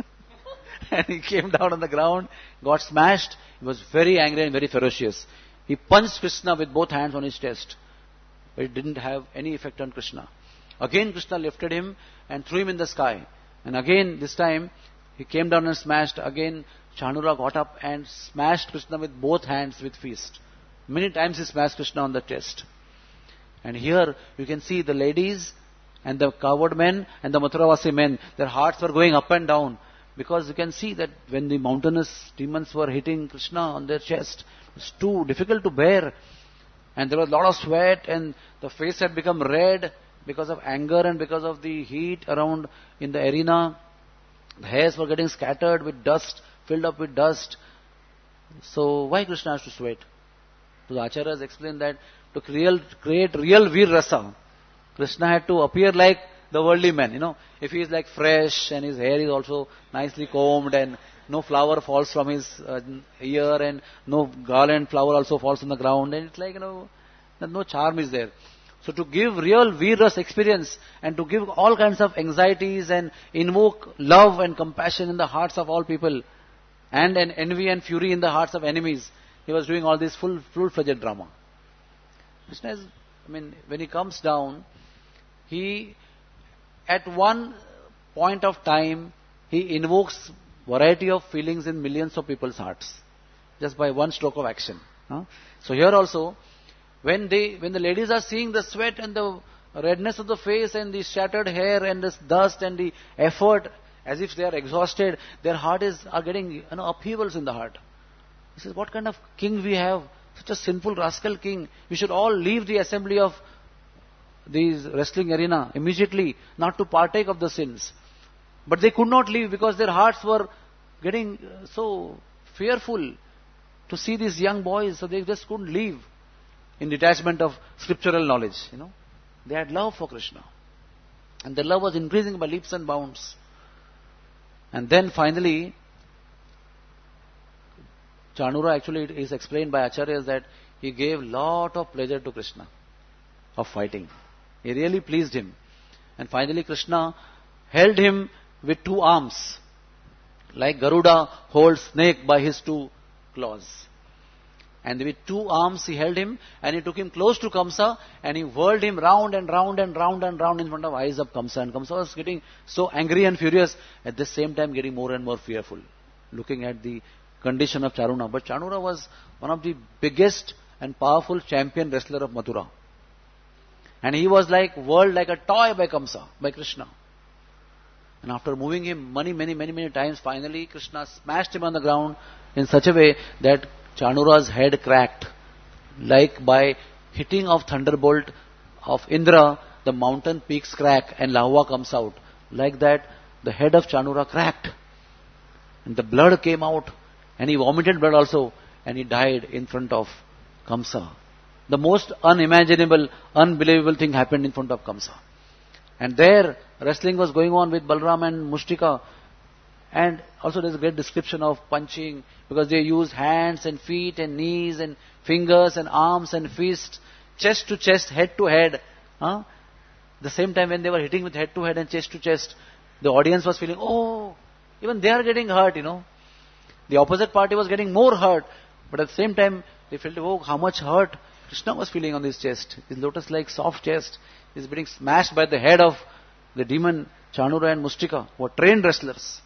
And he came down on the ground, got smashed. He was very angry and very ferocious. He punched Krishna with both hands on his chest. But it didn't have any effect on Krishna. Again Krishna lifted him and threw him in the sky. And again, this time, he came down and smashed. Again, Chanura got up and smashed Krishna with both hands with fist. Many times he smashed Krishna on the chest. And here you can see the ladies and the coward men and the Mathuravasi men, their hearts were going up and down. Because you can see that when the mountainous demons were hitting Krishna on their chest, it was too difficult to bear. And there was a lot of sweat and the face had become red. because of anger and because of the heat around in the arena, the hairs were getting scattered with dust, filled up with dust. So why Krishna has to sweat? So the acharyas explain that to create, create real Veer Rasa, Krishna had to appear like the worldly man. You know, if he is like fresh and his hair is also nicely combed and no flower falls from his uh, ear and no garland flower also falls on the ground, and it's like, you know, no charm is there. So to give real Veer Rasa experience and to give all kinds of anxieties and invoke love and compassion in the hearts of all people and an envy and fury in the hearts of enemies, he was doing all this full, full-fledged drama. Krishna is, I mean, when he comes down, he, at one point of time, he invokes variety of feelings in millions of people's hearts, just by one stroke of action. Huh? So here also, when they, when the ladies are seeing the sweat and the redness of the face and the shattered hair and this dust and the effort, as if they are exhausted, their heart is, are getting, you know, upheavals in the heart. He says, what kind of king we have? Such a sinful rascal king. We should all leave the assembly of this wrestling arena immediately, not to partake of the sins. But they could not leave because their hearts were getting so fearful to see these young boys, so they just couldn't leave in detachment of scriptural knowledge. You know, they had love for Krishna, and their love was increasing by leaps and bounds. And then finally, Chanura actually is explained by acharyas that he gave lot of pleasure to Krishna of fighting. He really pleased him. And finally Krishna held him with two arms, like Garuda holds snake by his two claws. And with two arms he held him and he took him close to Kamsa and he whirled him round and round and round and round in front of eyes of Kamsa. And Kamsa was getting so angry and furious, at the same time getting more and more fearful, looking at the condition of Charuna. But Chanura was one of the biggest and powerful champion wrestler of Mathura. And he was like whirled like a toy by Kamsa, by Krishna. And after moving him many, many, many, many times, finally Krishna smashed him on the ground in such a way that Chanura's head cracked. Like by hitting of thunderbolt of Indra, the mountain peaks crack and lava comes out. Like that, the head of Chanura cracked. And the blood came out. And he vomited blood also. And he died in front of Kamsa. The most unimaginable, unbelievable thing happened in front of Kamsa. And there, wrestling was going on with Balram and Mushtika. And also there's a great description of punching, because they use hands and feet and knees and fingers and arms and fists, chest to chest, head to head. Huh? The same time when they were hitting with head to head and chest to chest, the audience was feeling, oh, even they are getting hurt, you know. The opposite party was getting more hurt. But at the same time, they felt, oh, how much hurt Krishna was feeling on his chest. His lotus-like soft chest is being smashed by the head of the demon Chanura and Mustika, who were trained wrestlers.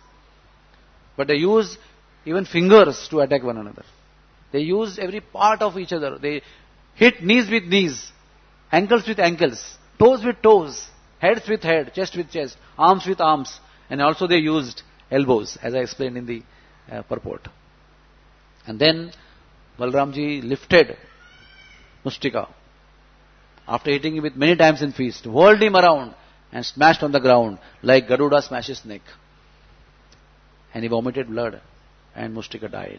But they use even fingers to attack one another. They use every part of each other. They hit knees with knees, ankles with ankles, toes with toes, heads with head, chest with chest, arms with arms. And also they used elbows, as I explained in the uh, purport. And then Balramji lifted Mustika after hitting him with many times in feast, whirled him around and smashed on the ground like Garuda smashes snake. And he vomited blood and Mustika died.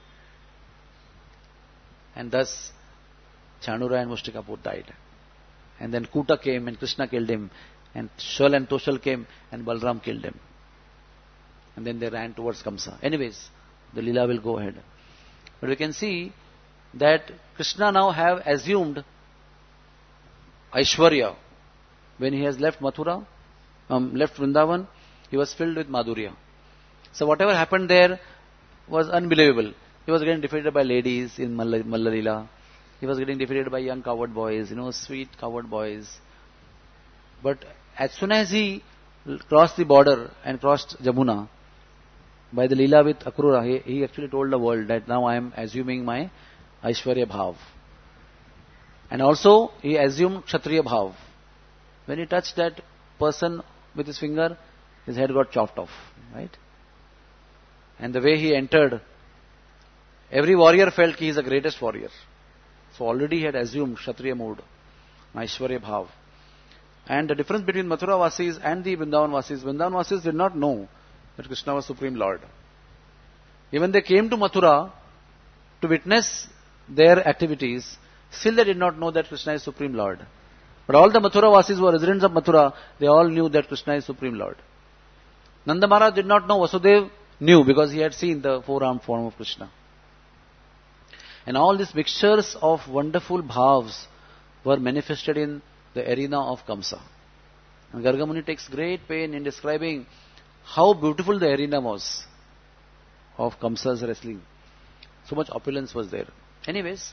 And thus Chanura and Mustika both died. And then Kuta came and Krishna killed him, and Shal and Toshal came and Balram killed him. And then they ran towards Kamsa. Anyways, the Leela will go ahead. But we can see that Krishna now have assumed Aishwarya. When he has left Mathura, um, left Vrindavan, he was filled with Madhurya. So whatever happened there was unbelievable. He was getting defeated by ladies in Malla Leela. He was getting defeated by young coward boys, you know, sweet coward boys. But as soon as he crossed the border and crossed Jamuna, by the Leela with Akrura, he, he actually told the world that now I am assuming my Aishwarya Bhav. And also, he assumed Kshatriya Bhav. When he touched that person with his finger, his head got chopped off, right? And the way he entered, every warrior felt he is the greatest warrior. So already he had assumed Kshatriya mood, Aishwarya Bhav. And the difference between Mathura Vasis and the Vrindavan Vasis, Vrindavan Vasis did not know that Krishna was Supreme Lord. Even they came to Mathura to witness their activities, still they did not know that Krishna is Supreme Lord. But all the Mathura Vasis who were residents of Mathura, they all knew that Krishna is Supreme Lord. Nanda Maharaj did not know, Vasudev knew because he had seen the four-armed form of Krishna. And all these mixtures of wonderful bhavs were manifested in the arena of Kamsa. And Gargamuni takes great pain in describing how beautiful the arena was of Kamsa's wrestling. So much opulence was there. Anyways,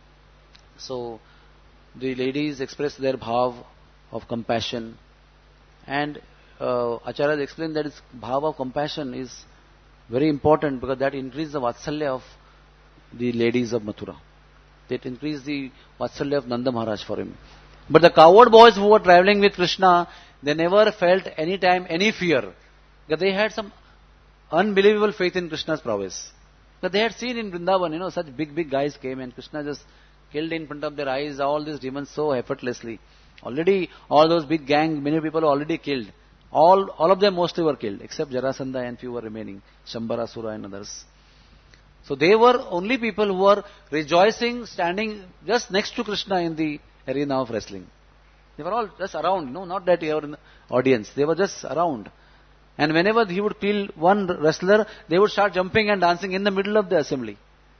so the ladies expressed their bhav of compassion, and uh, Acharya explained that this bhav of compassion is very important because that increased the vatsalya of the ladies of Mathura. That increased the vatsalya of Nanda Maharaj for him. But the coward boys who were traveling with Krishna, they never felt any time any fear. Because they had some unbelievable faith in Krishna's prowess. But they had seen in Vrindavan, you know, such big, big guys came and Krishna just killed in front of their eyes all these demons so effortlessly. Already, all those big gang, many people were already killed. All, all of them mostly were killed, except Jarasandha and few were remaining, Shambharasura and others. So they were only people who were rejoicing, standing just next to Krishna in the arena of wrestling. They were all just around, you know, not that they were in the audience. They were just around. And whenever he would kill one wrestler, they would start jumping and dancing in the middle of the assembly.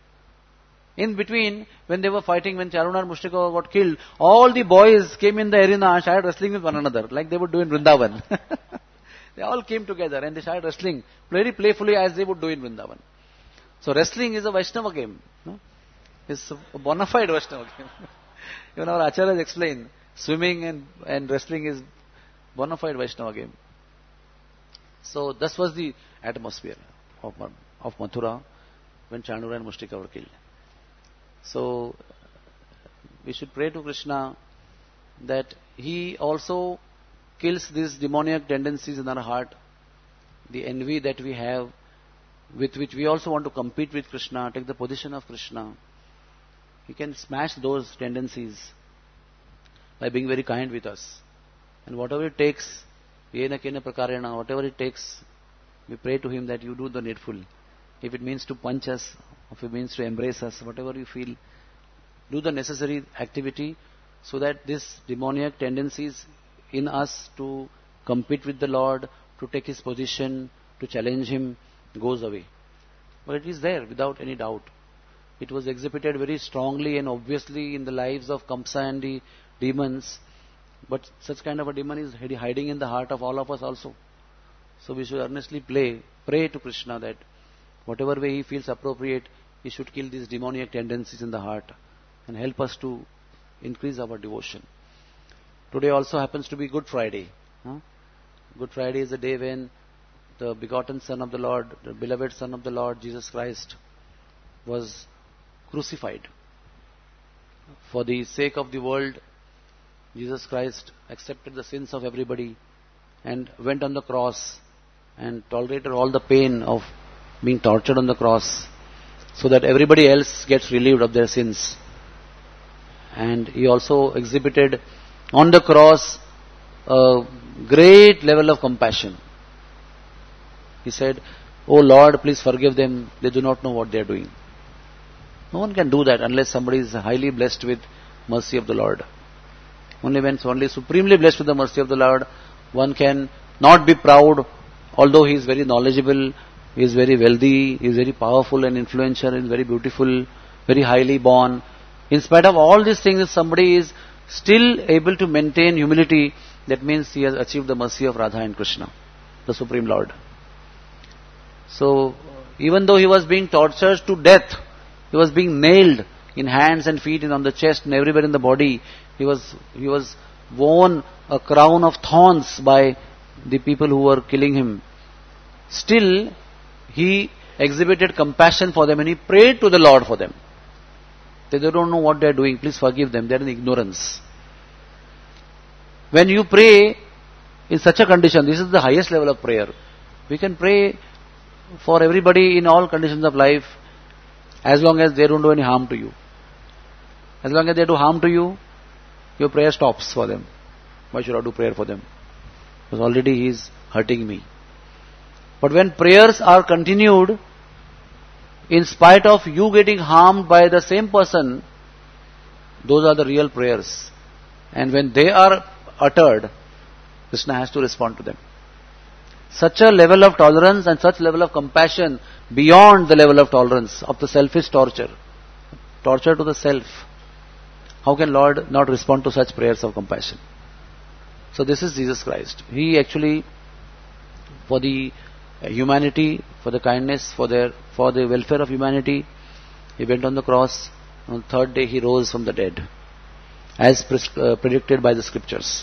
In between, when they were fighting, when Charuna and Mushrika got killed, all the boys came in the arena and started wrestling with one another, like they would do in Vrindavan. They all came together and they started wrestling very playfully as they would do in Vrindavan. So wrestling is a Vaishnava game. No? It's a bona fide Vaishnava game. Even our Acharyas explain, swimming and, and wrestling is bona fide Vaishnava game. So this was the atmosphere of, of Mathura when Chanura and Mushrika were killed. So we should pray to Krishna that he also kills these demoniac tendencies in our heart, the envy that we have, with which we also want to compete with Krishna, take the position of Krishna. He can smash those tendencies by being very kind with us. And whatever it takes, yena kena prakarena, whatever it takes, we pray to him that you do the needful. If it means to punch us, if it means to embrace us, whatever you feel, do the necessary activity so that this demoniac tendencies in us to compete with the Lord, to take his position, to challenge him, goes away. But it is there without any doubt. It was exhibited very strongly and obviously in the lives of Kamsa and the demons. But such kind of a demon is hiding in the heart of all of us also. So we should earnestly play, pray to Krishna that whatever way he feels appropriate, he should kill these demoniac tendencies in the heart and help us to increase our devotion. Today also happens to be Good Friday. Huh? Good Friday is the day when the begotten Son of the Lord, the beloved Son of the Lord, Jesus Christ, was crucified. For the sake of the world, Jesus Christ accepted the sins of everybody and went on the cross and tolerated all the pain of being tortured on the cross so that everybody else gets relieved of their sins. And he also exhibited on the cross a great level of compassion. He said, "Oh Lord, please forgive them, they do not know what they are doing." No one can do that unless somebody is highly blessed with mercy of the Lord. Only when only supremely blessed with the mercy of the Lord, one can not be proud, although he is very knowledgeable, he is very wealthy, he is very powerful and influential, he is very beautiful, very highly born. In spite of all these things, if somebody is still able to maintain humility, that means he has achieved the mercy of Radha and Krishna, the Supreme Lord. So, even though he was being tortured to death, he was being nailed in hands and feet and on the chest and everywhere in the body. He was he was worn a crown of thorns by the people who were killing him. Still, he exhibited compassion for them and he prayed to the Lord for them. They don't know what they are doing. Please forgive them. They are in ignorance. When you pray in such a condition, this is the highest level of prayer. We can pray for everybody in all conditions of life as long as they don't do any harm to you. As long as they do harm to you, your prayer stops for them. Why should I do prayer for them? Because already he is hurting me. But when prayers are continued, in spite of you getting harmed by the same person, those are the real prayers. And when they are uttered, Krishna has to respond to them. Such a level of tolerance and such level of compassion beyond the level of tolerance of the selfish torture. Torture to the self. How can Lord not respond to such prayers of compassion? So this is Jesus Christ. He actually, for the humanity, for the kindness, for their, for the welfare of humanity, he went on the cross. On the third day he rose from the dead, as pres- uh, predicted by the scriptures.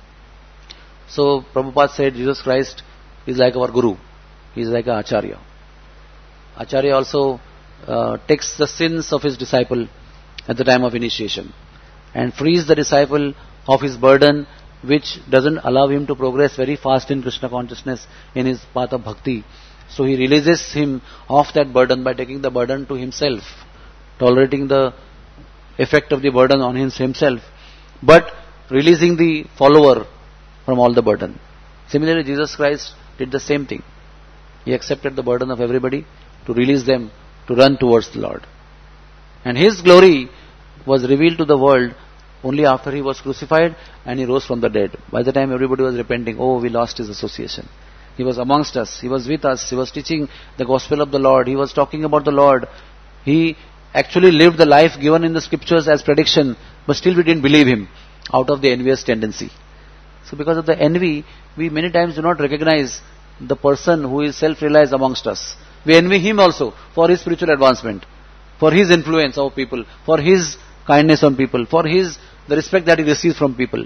So Prabhupada said Jesus Christ is like our Guru. He is like an Acharya. Acharya also uh, takes the sins of his disciple at the time of initiation and frees the disciple of his burden, which doesn't allow him to progress very fast in Krishna consciousness in his path of bhakti. So he releases him of that burden by taking the burden to himself, tolerating the effect of the burden on himself, but releasing the follower from all the burden. Similarly, Jesus Christ did the same thing. He accepted the burden of everybody to release them to run towards the Lord. And his glory was revealed to the world only after he was crucified and he rose from the dead. By the time everybody was repenting, oh, we lost his association. He was amongst us. He was with us. He was teaching the gospel of the Lord. He was talking about the Lord. He actually lived the life given in the scriptures as prediction, but still we didn't believe him out of the envious tendency. So because of the envy, we many times do not recognize the person who is self-realized amongst us. We envy him also for his spiritual advancement, for his influence over people, for his kindness on people, for his the respect that he receives from people.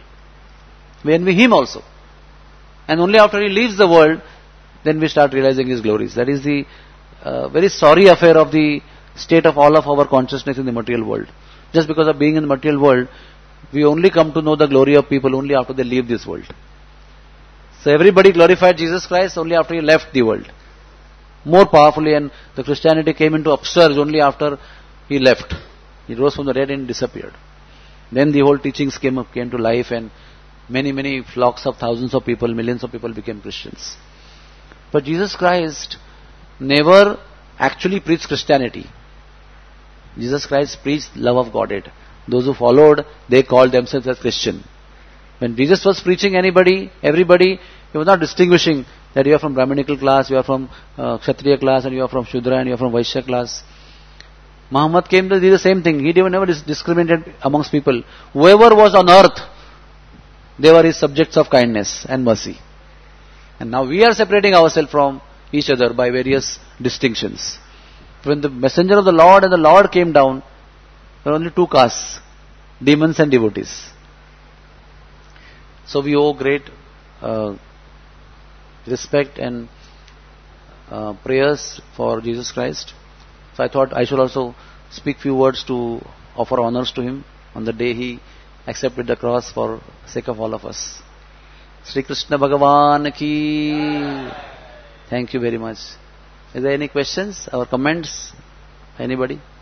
We envy him also. And only after he leaves the world, then we start realizing his glories. That is the uh, very sorry affair of the state of all of our consciousness in the material world. Just because of being in the material world, we only come to know the glory of people only after they leave this world. So everybody glorified Jesus Christ only after he left the world. More powerfully, and the Christianity came into upsurge only after he left. He rose from the dead and disappeared. Then the whole teachings came up, came to life, and many, many flocks of thousands of people, millions of people became Christians. But Jesus Christ never actually preached Christianity. Jesus Christ preached love of Godhead. Those who followed, they called themselves as Christian. When Jesus was preaching anybody, everybody, he was not distinguishing that you are from Brahminical class, you are from uh, Kshatriya class, and you are from Shudra, and you are from Vaishya class. Muhammad came to do the same thing. He never discriminated amongst people. Whoever was on earth, they were his subjects of kindness and mercy. And now we are separating ourselves from each other by various distinctions. When the messenger of the Lord and the Lord came down, there were only two castes, demons and devotees. So we owe great uh, respect and uh, prayers for Jesus Christ. So I thought I should also speak few words to offer honors to him on the day he accepted the cross for sake of all of us. Sri Krishna Bhagavan ki. Thank you very much. Is there any questions or comments? Anybody?